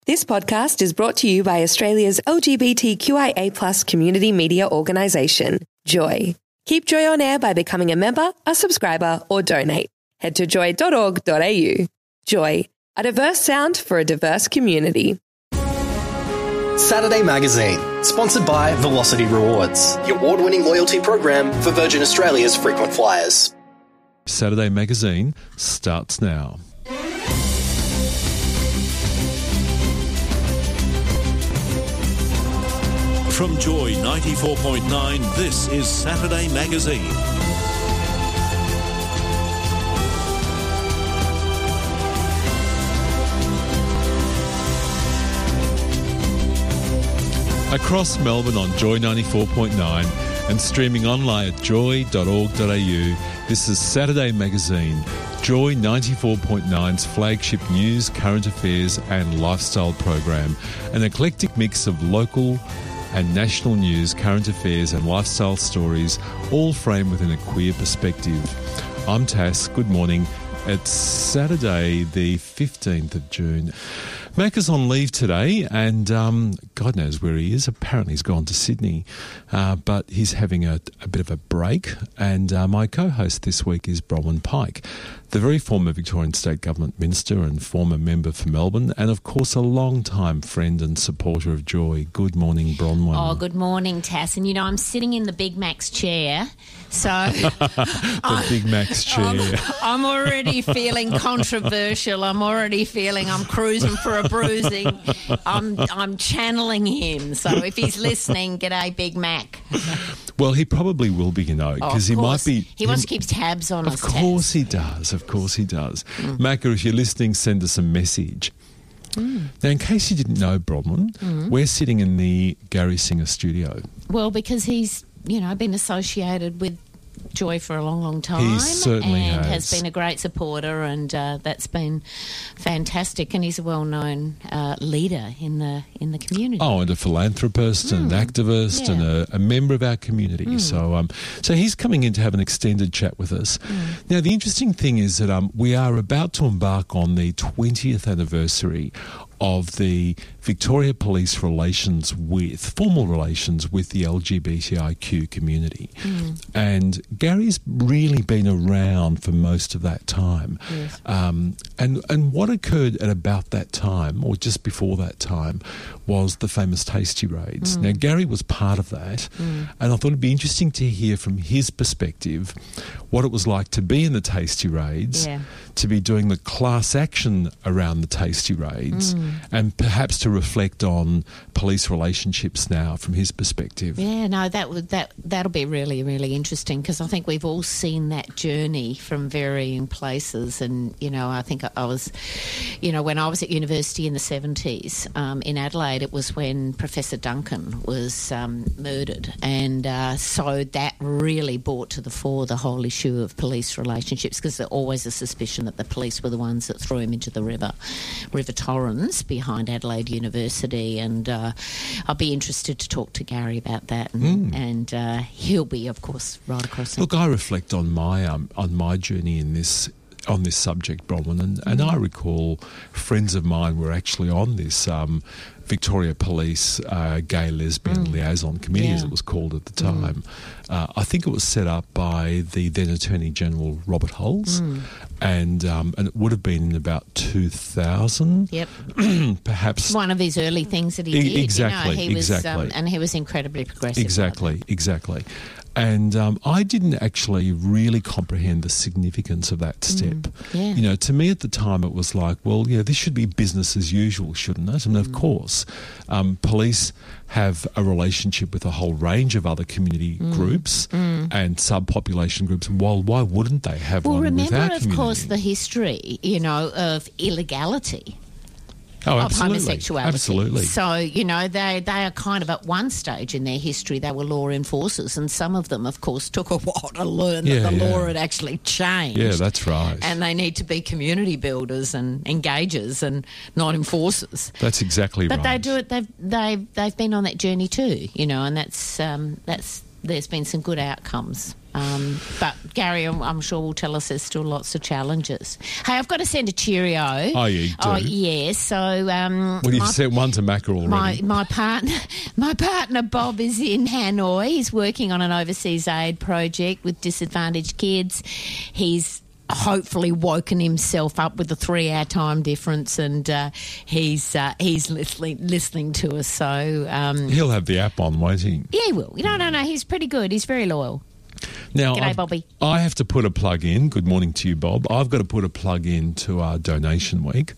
This podcast is brought to you by Australia's LGBTQIA+ community media organisation, Joy. Keep Joy on air by becoming a member, a subscriber, or donate. Head to joy.org.au. Joy, a diverse sound for a diverse community. Saturday Magazine, sponsored by Velocity Rewards, the award-winning loyalty program for Virgin Australia's frequent flyers. Saturday Magazine starts now. From Joy 94.9, this is Saturday Magazine. Across Melbourne on Joy 94.9 and streaming online at joy.org.au, this is Saturday Magazine, Joy 94.9's flagship news, current affairs and lifestyle program, an eclectic mix of local and national news, current affairs and lifestyle stories, all framed within a queer perspective. I'm Tass, good morning. It's Saturday the 15th of June. Mac is on leave today and God knows where he is. Apparently he's gone to Sydney, but he's having a bit of a break. And my co-host this week is Bronwyn Pike, the very former Victorian State Government Minister and former member for Melbourne, and of course a long-time friend and supporter of Joy. Good morning, Bronwyn. Oh, good morning, Tass. And I'm sitting in the Big Mac's chair, so... the Big Mac's chair. I'm already feeling controversial. I'm already feeling I'm cruising for a bruising. I'm channeling him. So if he's listening, g'day, Big Mac. Well, he probably will be, because he might be... He wants to keep tabs on us, Of course he does. Of course he does. Macca, if you're listening, send us a message. Now, in case you didn't know, Bronwyn, we're sitting in the Gary Singer studio. Well, because he's, been associated with Joy for a long, long time. He certainly has been a great supporter, and that's been fantastic. And he's a well-known leader in the community. Oh, and a philanthropist and an activist and a member of our community. So he's coming in to have an extended chat with us. Now, the interesting thing is that we are about to embark on the 20th anniversary of the Victoria Police formal relations with the LGBTIQ community. And Gary's really been around for most of that time. Yes. And what occurred at about that time, or just before that time, was the famous Tasty Raids. Now, Gary was part of that, and I thought it'd be interesting to hear from his perspective what it was like to be in the Tasty Raids, to be doing the class action around the Tasty Raids, and perhaps to reflect on police relationships now from his perspective. Yeah, no, that'll be really, really interesting, because I think we've all seen that journey from varying places. And, I think I was, when I was at university in the 70s in Adelaide, it was when Professor Duncan was murdered. And so that really brought to the fore the whole issue of police relationships, because there's always a suspicion that the police were the ones that threw him into the River Torrens behind Adelaide University. And I'll be interested to talk to Gary about that. And he'll be, of course, right across. Look, I reflect on my journey on this subject, Bronwyn, and I recall friends of mine were actually on this Victoria Police Gay Lesbian Liaison Committee, as it was called at the time. I think it was set up by the then Attorney General Robert Hulls, and it would have been in about 2000. Yep, perhaps one of his early things that he did. Exactly, and he was incredibly progressive. Exactly. And I didn't actually really comprehend the significance of that step. To me at the time it was like, well, this should be business as usual, shouldn't it? And of course, police have a relationship with a whole range of other community groups and subpopulation groups. Well, why wouldn't they have one with our community? Well, remember, of course, the history, of illegality. Of homosexuality. Absolutely. So, they are kind of at one stage in their history, they were law enforcers, and some of them, of course, took a while to learn that the law had actually changed. Yeah, that's right. And they need to be community builders and engagers and not enforcers. That's exactly right. But they do it, they've been on that journey too, and that's there's been some good outcomes But Gary, I'm sure, will tell us there's still lots of challenges. Hey, I've got to send a cheerio. Oh, you do? Oh, yeah. So, well, you've sent one to Macca already. My partner Bob is in Hanoi. He's working on an overseas aid project with disadvantaged kids. He's hopefully woken himself up with the 3-hour time difference, and he's listening to us. So he'll have the app on, won't he? Yeah, he will. No. He's pretty good. He's very loyal. Now, G'day, Bobby. I have to put a plug in. Good morning to you, Bob. I've got to put a plug in to our donation week.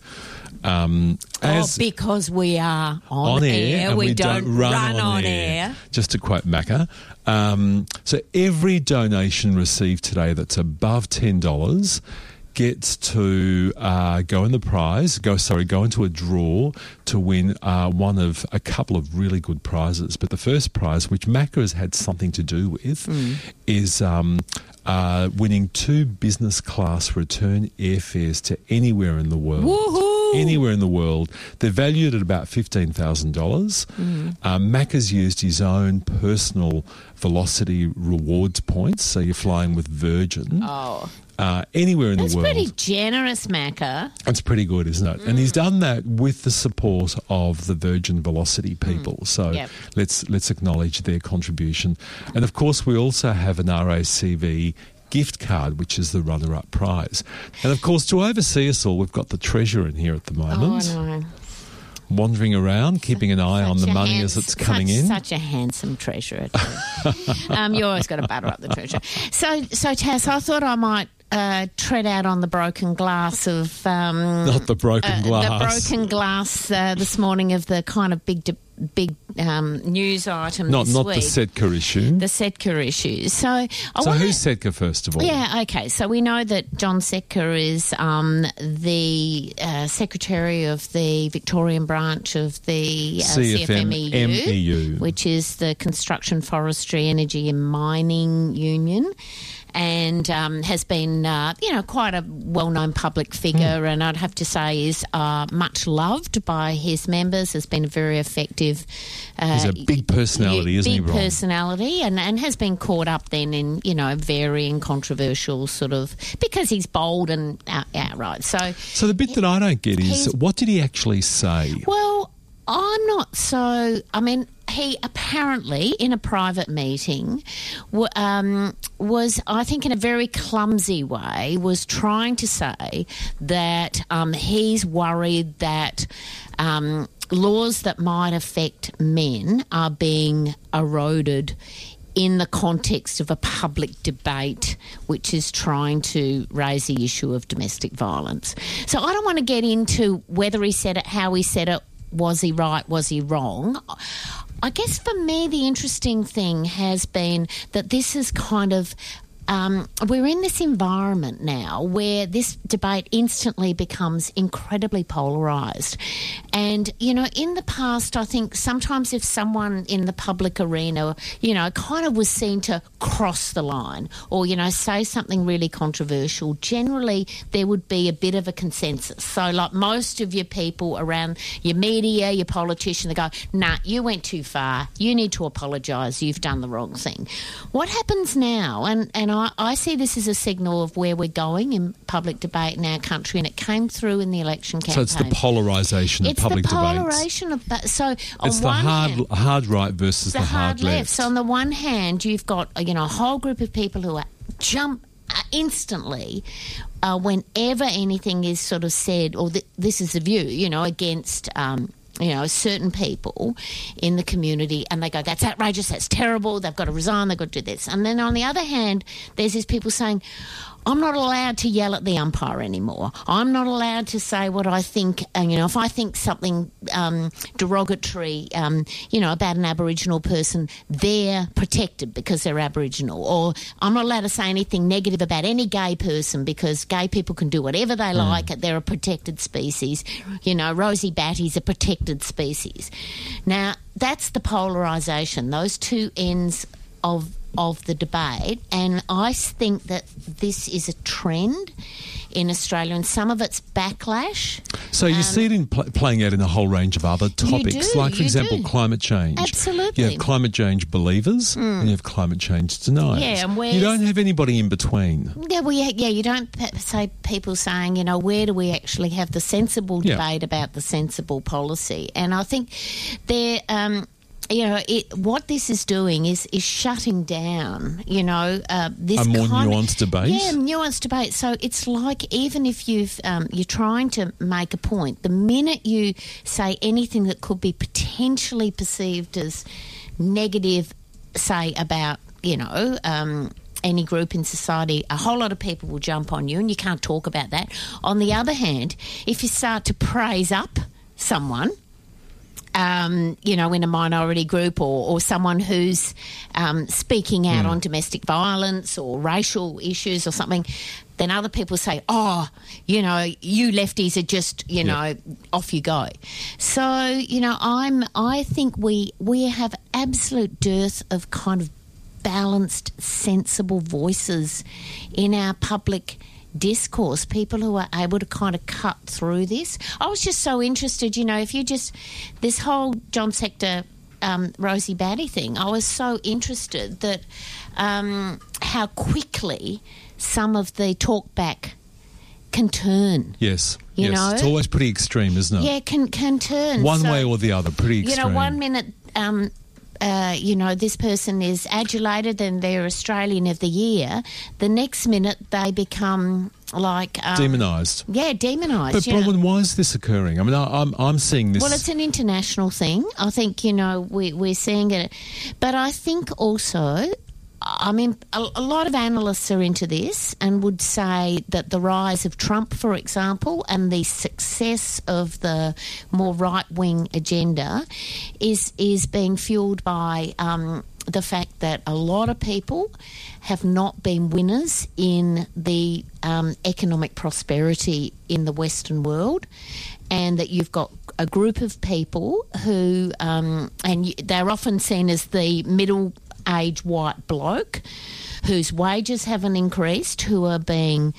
Because we are on air. And we don't run on air. Just to quote Macca. So every donation received today that's above $10 gets to go into a draw to win one of a couple of really good prizes. But the first prize, which Macca has had something to do with, is winning 2 business class return airfares to anywhere in the world. Woohoo! Anywhere in the world. They're valued at about $15,000. Macca's used his own personal Velocity rewards points, so you're flying with Virgin. Oh. Anywhere in the world. That's pretty generous, Macca. It's pretty good, isn't it? And he's done that with the support of the Virgin Velocity people. So let's acknowledge their contribution. And of course, we also have an RACV gift card, which is the runner-up prize. And of course, to oversee us all, we've got the treasurer in here at the moment. Oh, I know. Wandering around, keeping an eye on the money as it's coming in. Such a handsome treasurer, too. You always got to butter up the treasurer. So Taz, I thought I might tread out on the broken glass of... Not the broken glass. The broken glass this morning of the kind of big news item Not this week. the Setka issue. The Setka issue. So who's Setka, first of all? Yeah, okay. So we know that John Setka is the Secretary of the Victorian branch of the CFMEU, which is the Construction, Forestry, Energy and Mining Union. And has been, quite a well-known public figure, and I'd have to say is much loved by his members. Has been a very effective. He's a big personality, isn't he, Ron? Big personality, and has been caught up then in varying controversial sort of, because he's bold and outright. So the bit that I don't get is, what did he actually say? Well, I'm not so. I mean, he apparently, in a private meeting, was, I think in a very clumsy way, was trying to say that he's worried that laws that might affect men are being eroded in the context of a public debate which is trying to raise the issue of domestic violence. So I don't want to get into whether he said it, how he said it, was he right, was he wrong. I guess for me the interesting thing has been that this is kind of we're in this environment now where this debate instantly becomes incredibly polarised. And, in the past, I think sometimes if someone in the public arena, kind of was seen to cross the line or, say something really controversial, generally there would be a bit of a consensus. So, like most of your people around your media, your politician, they go, nah, you went too far. You need to apologise. You've done the wrong thing. What happens now, and I see this as a signal of where we're going in public debate in our country, and it came through in the election campaign. So it's the polarisation of public debates. It's the polarisation of that. So it's the hard right versus the hard left. So on the one hand, you've got a whole group of people who jump instantly whenever anything is sort of said, or this is the view, against certain people in the community, and they go, that's outrageous, that's terrible, they've got to resign, they've got to do this. And then on the other hand, there's these people saying, I'm not allowed to yell at the umpire anymore. I'm not allowed to say what I think. If I think something derogatory, about an Aboriginal person, they're protected because they're Aboriginal. Or I'm not allowed to say anything negative about any gay person because gay people can do whatever they like. They're a protected species. Rosie Batty's a protected species. Now, that's the polarisation, those two ends of the debate, and I think that this is a trend. in Australia, and some of it's backlash. So you see it in playing out in a whole range of other topics, like, for example, climate change. Absolutely. You have climate change believers and you have climate change deniers. Yeah, and you don't have anybody in between. Yeah, well, you don't say people saying, where do we actually have the sensible debate about the sensible policy? And I think they're... what this is doing is shutting down, this a more nuanced debate. Yeah, nuanced debate. So it's like, even if you're trying to make a point, the minute you say anything that could be potentially perceived as negative, say about, any group in society, a whole lot of people will jump on you, and you can't talk about that. On the other hand, if you start to praise up someone, in a minority group or someone who's speaking out on domestic violence or racial issues or something, then other people say, you lefties are just, off you go. So, I think we have absolute dearth of kind of balanced, sensible voices in our public discourse, people who are able to kind of cut through this. I was just so interested, this whole John Sector, Rosie Batty thing, I was so interested that how quickly some of the talk back can turn. Yes. It's always pretty extreme, isn't it? Yeah, can turn. One way or the other, pretty extreme. 1 minute... this person is adulated and they're Australian of the Year. The next minute they become like... demonised. Yeah, demonised. But, Bronwyn, why is this occurring? I mean, I'm seeing this... Well, it's an international thing. I think, we're seeing it. But I think also... I mean, a lot of analysts are into this and would say that the rise of Trump, for example, and the success of the more right-wing agenda is being fuelled by the fact that a lot of people have not been winners in the economic prosperity in the Western world, and that you've got a group of people who, and they're often seen as the middle-aged white bloke whose wages haven't increased, who are being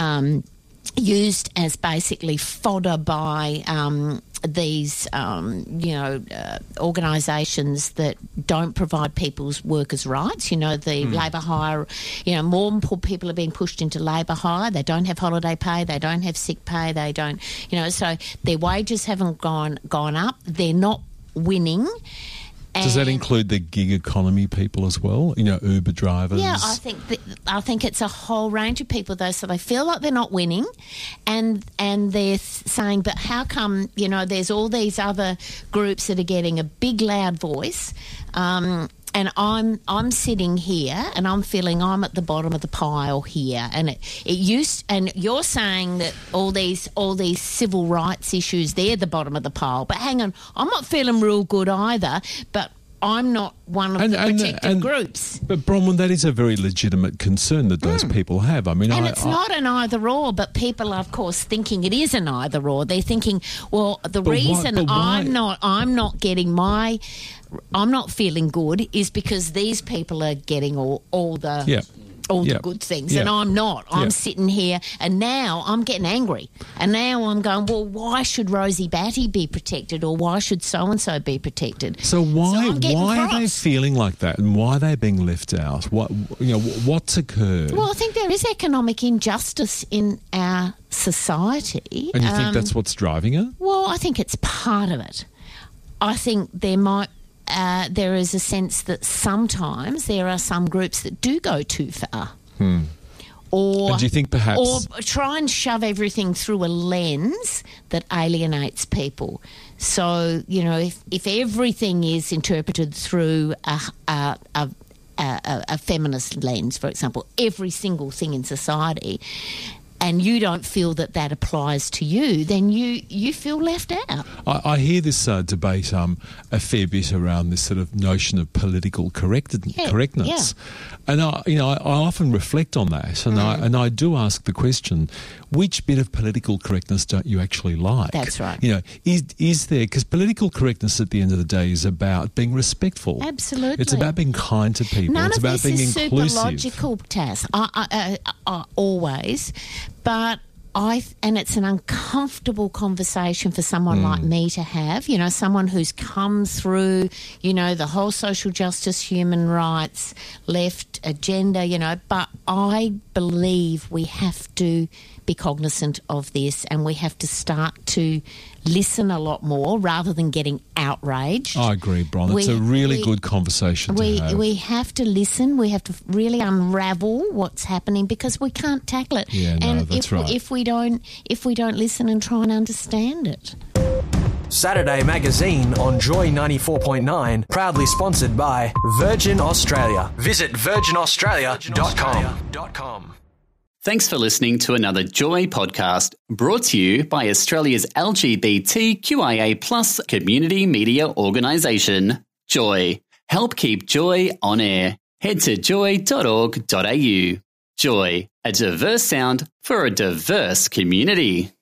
used as basically fodder by these, organisations that don't provide people's workers' rights. The labour hire, more and more people are being pushed into labour hire. They don't have holiday pay. They don't have sick pay. They don't, so their wages haven't gone up. They're not winning. Does that include the gig economy people as well? Uber drivers? Yeah, I think it's a whole range of people, though. So they feel like they're not winning, and they're saying, but how come, there's all these other groups that are getting a big, loud voice, and I'm sitting here and I'm feeling I'm at the bottom of the pile here, and and you're saying that all these civil rights issues, they're the bottom of the pile. But hang on, I'm not feeling real good either, but I'm not one of the protected groups. But, Bronwyn, that is a very legitimate concern that those people have. I mean, it's not an either-or, but people are, of course, thinking it is an either-or. They're thinking, well, I'm not feeling good is because these people are getting all the good things, and I'm not. I'm sitting here, and now I'm getting angry, and now I'm going, well, why should Rosie Batty be protected, or why should so-and-so be protected? So why are they feeling like that, and why are they being left out? What's occurred? Well, I think there is economic injustice in our society. And you think that's what's driving it? Well, I think it's part of it. I think there is a sense that sometimes there are some groups that do go too far. Or, do you think perhaps... Or try and shove everything through a lens that alienates people. So, if everything is interpreted through a feminist lens, for example, every single thing in society, and you don't feel that applies to you, then you feel left out. I hear this debate a fair bit around this sort of notion of political correctness. And I often reflect on that, and I do ask the question, which bit of political correctness don't you actually like? That's right. Is there, because political correctness at the end of the day is about being respectful. Absolutely. It's about being kind to people. None it's of about this being is inclusive. super logical, Tass. Always. But and it's an uncomfortable conversation for someone like me to have, you know, someone who's come through, you know, the whole social justice, human rights, left agenda, you know, but I believe we have to be cognizant of this and we have to start to listen a lot more rather than getting outraged. I agree, Bron. It's a really good conversation to have. We have to listen. We have to really unravel what's happening because we can't tackle it. Yeah, no, and that's right. If we don't listen and try and understand it. Saturday Magazine on Joy 94.9, proudly sponsored by Virgin Australia. Visit virginaustralia.com. Thanks for listening to another Joy podcast brought to you by Australia's LGBTQIA+ community media organisation, Joy. Help keep Joy on air. Head to joy.org.au. Joy, a diverse sound for a diverse community.